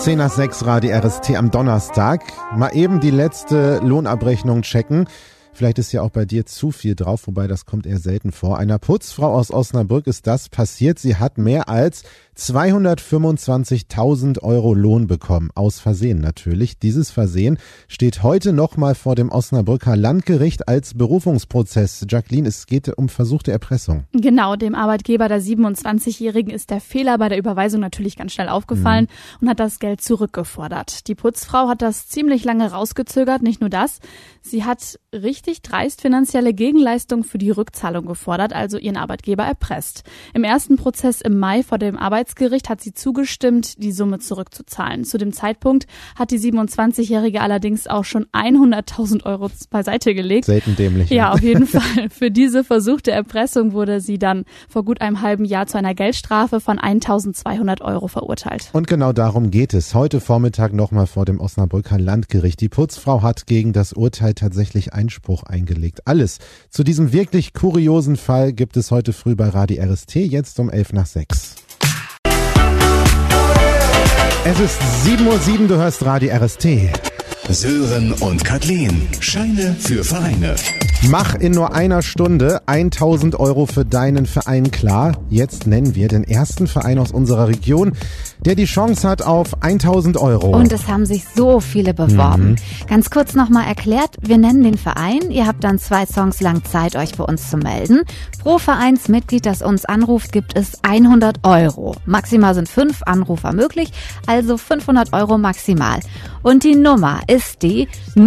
10:06 Radio RST am Donnerstag. Mal eben die letzte Lohnabrechnung checken. Vielleicht ist ja auch bei dir zu viel drauf, wobei das kommt eher selten vor. Einer Putzfrau aus Osnabrück ist das passiert. Sie hat mehr als 225.000 Euro Lohn bekommen. Aus Versehen natürlich. Dieses Versehen steht heute nochmal vor dem Osnabrücker Landgericht als Berufungsprozess. Jacqueline, es geht um versuchte Erpressung. Genau, dem Arbeitgeber der 27-Jährigen ist der Fehler bei der Überweisung natürlich ganz schnell aufgefallen und hat das Geld zurückgefordert. Die Putzfrau hat das ziemlich lange rausgezögert. Nicht nur das, sie hat richtig dreist finanzielle Gegenleistung für die Rückzahlung gefordert, also ihren Arbeitgeber erpresst. Im ersten Prozess im Mai vor dem Arbeitsgericht hat sie zugestimmt, die Summe zurückzuzahlen. Zu dem Zeitpunkt hat die 27-Jährige allerdings auch schon 100.000 Euro beiseite gelegt. Selten dämlich. Ja, auf jeden Fall. Für diese versuchte Erpressung wurde sie dann vor gut einem halben Jahr zu einer Geldstrafe von 1.200 Euro verurteilt. Und genau darum geht es. Heute Vormittag nochmal vor dem Osnabrücker Landgericht. Die Putzfrau hat gegen das Urteil tatsächlich Einspruch eingelegt. Alles zu diesem wirklich kuriosen Fall gibt es heute früh bei Radio RST, jetzt um 5:11. Es ist 7:07 Uhr, du hörst Radio RST. Sören und Kathleen, Scheine für Vereine. Mach in nur einer Stunde 1.000 Euro für deinen Verein klar. Jetzt nennen wir den ersten Verein aus unserer Region, der die Chance hat auf 1.000 Euro. Und es haben sich so viele beworben. Ganz kurz nochmal erklärt, wir nennen den Verein. Ihr habt dann 2 Songs lang Zeit, euch bei uns zu melden. Pro Vereinsmitglied, das uns anruft, gibt es 100 Euro. Maximal sind 5 Anrufer möglich, also 500 Euro maximal. Und die Nummer ist die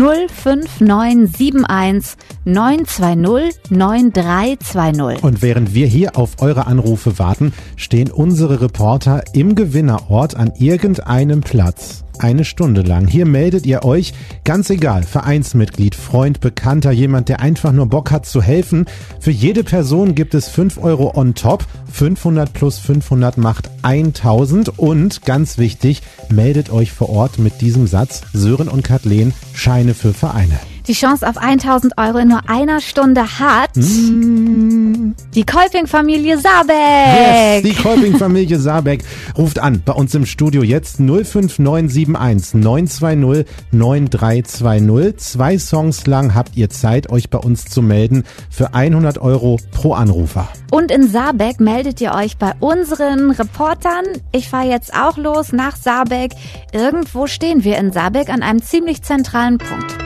05971 920 9320. Und während wir hier auf eure Anrufe warten, stehen unsere Reporter im Gewinnerort an irgendeinem Platz. Eine Stunde lang. Hier meldet ihr euch, ganz egal, Vereinsmitglied, Freund, Bekannter, jemand, der einfach nur Bock hat zu helfen. Für jede Person gibt es 5 Euro on top. 500 plus 500 macht 1.000. Und ganz wichtig, meldet euch vor Ort mit diesem Satz: Sören und Kathleen, Scheine für Vereine. Die Chance auf 1.000 Euro in nur einer Stunde hat die Kolping-Familie Sabeck. Yes, die Kolping-Familie Sabeck ruft an bei uns im Studio jetzt 05971 920 9320. 2 Songs lang habt ihr Zeit, euch bei uns zu melden für 100 Euro pro Anrufer. Und in Sabeck meldet ihr euch bei unseren Reportern. Ich fahre jetzt auch los nach Sabeck. Irgendwo stehen wir in Sabeck an einem ziemlich zentralen Punkt.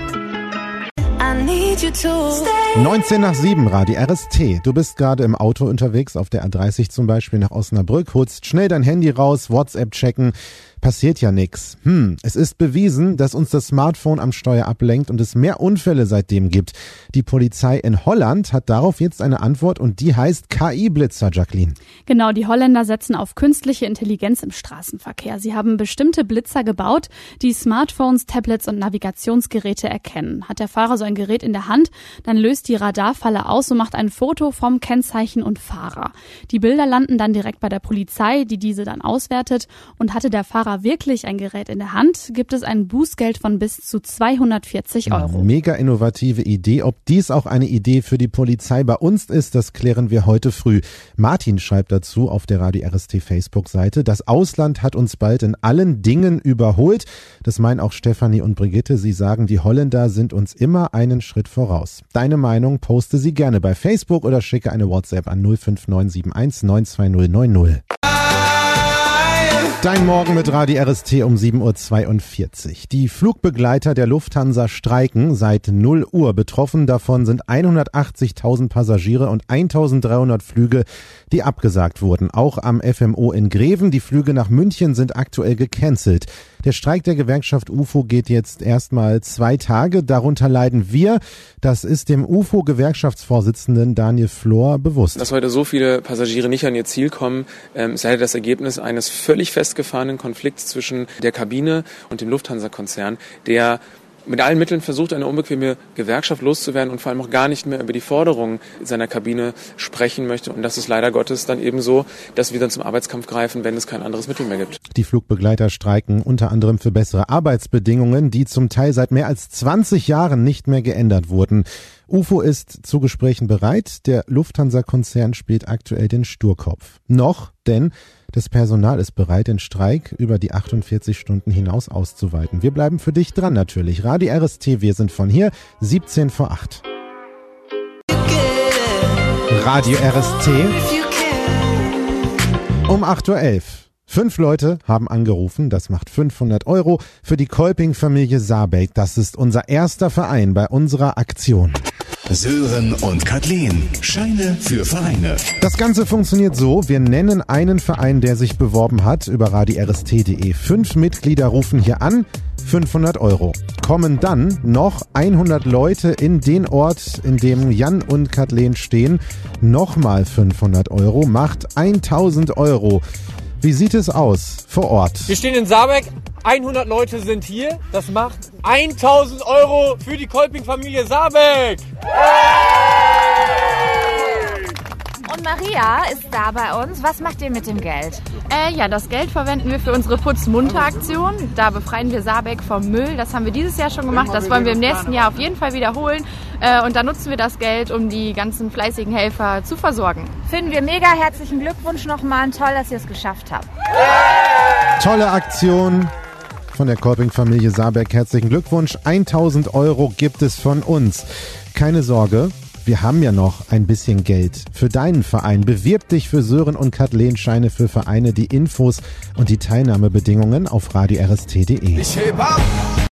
19:07 Radio RST. Du bist gerade im Auto unterwegs, auf der A30 zum Beispiel nach Osnabrück, holst schnell dein Handy raus, WhatsApp checken. Passiert ja nix. Es ist bewiesen, dass uns das Smartphone am Steuer ablenkt und es mehr Unfälle seitdem gibt. Die Polizei in Holland hat darauf jetzt eine Antwort und die heißt KI-Blitzer, Jacqueline. Genau, die Holländer setzen auf künstliche Intelligenz im Straßenverkehr. Sie haben bestimmte Blitzer gebaut, die Smartphones, Tablets und Navigationsgeräte erkennen. Hat der Fahrer so ein Gerät in der Hand, dann löst die Radarfalle aus und macht ein Foto vom Kennzeichen und Fahrer. Die Bilder landen dann direkt bei der Polizei, die diese dann auswertet. Und hatte der Fahrer wirklich ein Gerät in der Hand, gibt es ein Bußgeld von bis zu 240 Euro. Mega innovative Idee. Ob dies auch eine Idee für die Polizei bei uns ist, das klären wir heute früh. Martin schreibt dazu auf der Radio RST Facebook-Seite: Das Ausland hat uns bald in allen Dingen überholt. Das meinen auch Stefanie und Brigitte. Sie sagen, die Holländer sind uns immer einen Schritt voraus. Deine Meinung poste sie gerne bei Facebook oder schicke eine WhatsApp an 05971 92090. Dein Morgen mit Radio RST um 7:42 Uhr. Die Flugbegleiter der Lufthansa streiken seit 0 Uhr. Betroffen davon sind 180.000 Passagiere und 1.300 Flüge, die abgesagt wurden. Auch am FMO in Greven. Die Flüge nach München sind aktuell gecancelt. Der Streik der Gewerkschaft UFO geht jetzt erstmal 2 Tage. Darunter leiden wir. Das ist dem UFO-Gewerkschaftsvorsitzenden Daniel Flor bewusst. Dass heute so viele Passagiere nicht an ihr Ziel kommen, ist leider das Ergebnis eines völlig festgefahrenen Konflikts zwischen der Kabine und dem Lufthansa-Konzern, der mit allen Mitteln versucht, eine unbequeme Gewerkschaft loszuwerden und vor allem auch gar nicht mehr über die Forderungen seiner Kabine sprechen möchte. Und das ist leider Gottes dann eben so, dass wir dann zum Arbeitskampf greifen, wenn es kein anderes Mittel mehr gibt. Die Flugbegleiter streiken unter anderem für bessere Arbeitsbedingungen, die zum Teil seit mehr als 20 Jahren nicht mehr geändert wurden. UFO ist zu Gesprächen bereit. Der Lufthansa-Konzern spielt aktuell den Sturkopf. Noch, denn Das Personal ist bereit, den Streik über die 48 Stunden hinaus auszuweiten. Wir bleiben für dich dran natürlich. Radio RST, wir sind von hier, 17 vor 8. Radio RST um 8.11 Uhr. 5 Leute haben angerufen, das macht 500 € für die Kolping-Familie Sabeck. Das ist unser erster Verein bei unserer Aktion. Sören und Kathleen, Scheine für Vereine. Das Ganze funktioniert so, wir nennen einen Verein, der sich beworben hat, über radiorst.de. 5 Mitglieder rufen hier an, 500 €. Kommen dann noch 100 Leute in den Ort, in dem Jan und Kathleen stehen, nochmal 500 €, macht 1000 €. Wie sieht es aus vor Ort? Wir stehen in Sabeck, 100 Leute sind hier, das macht 1000 € für die Kolping-Familie Sabeck. Und Maria ist da bei uns. Was macht ihr mit dem Geld? Ja, das Geld verwenden wir für unsere Putz-Munter-Aktion. Da befreien wir Sabeck vom Müll. Das haben wir dieses Jahr schon gemacht. Das wollen wir im nächsten Jahr auf jeden Fall wiederholen. Und da nutzen wir das Geld, um die ganzen fleißigen Helfer zu versorgen. Finden wir mega. Herzlichen Glückwunsch nochmal. Und toll, dass ihr es geschafft habt. Tolle Aktion von der Kolping-Familie Sabeck. Herzlichen Glückwunsch. 1000 € gibt es von uns. Keine Sorge. Wir haben ja noch ein bisschen Geld für deinen Verein. Bewirb dich für Sören und Kathleen Scheine für Vereine. Die Infos und die Teilnahmebedingungen auf radiorst.de. Ich heb ab!